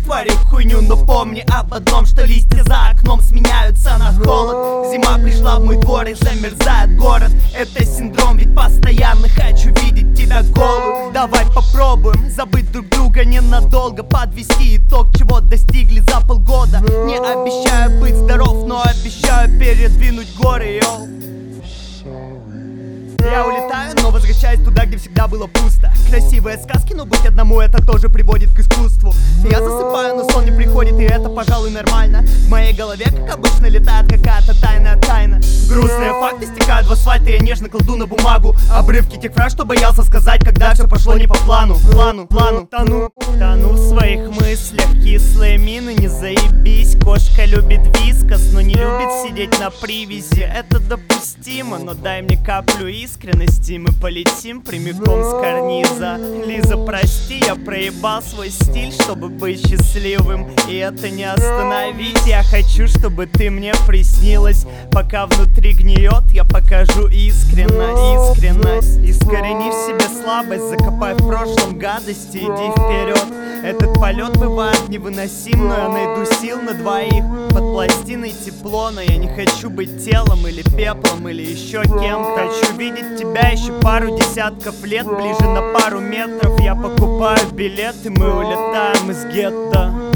творить хуйню, но помни об одном, что листья за окном сменяются на холод. Зима пришла в мой двор и замерзает город. Это синдром, ведь постоянно хочу видеть тебя голую. Давай попробуем забыть друг друга ненадолго, подвести итог, чего достигли за полгода. Не обещаю быть здоров, но обещаю передвинуть горы, йоу. Я улетаю, но возвращаюсь туда, где всегда было пусто. Красивые сказки, но быть одному это тоже приводит к искусству. Я засыпаю, но сон не приходит, и это, пожалуй, нормально. В моей голове, как обычно, летает какая-то тайная тайна. Грустные факты стекают в асфальт, и я нежно кладу на бумагу обрывки тех фраз, что боялся сказать, когда все пошло не по плану. Тону в своих мыслях, кислые мины, не заебись. Кошка любит вискас, но не любит сидеть на привязи. Это допустимо, но дай мне каплю искренности, мы полетим прямиком с карниза. Лиза, прости, я проебал свой стиль, чтобы быть счастливым, и это не остановить. Я хочу, чтобы ты мне приснилась, пока внутри гниет, я покажу искренность. Искорени в себе слабость, закопай в прошлом гадости, иди вперед. Этот полет бывает невыносим, но я найду сил на двоих. Под пластиной тепло, но я не хочу быть телом или пеплом, или еще кем. Хочу видеть тебя еще пару десятков лет, ближе на пару метров. Я покупаю билет, и мы улетаем из гетто.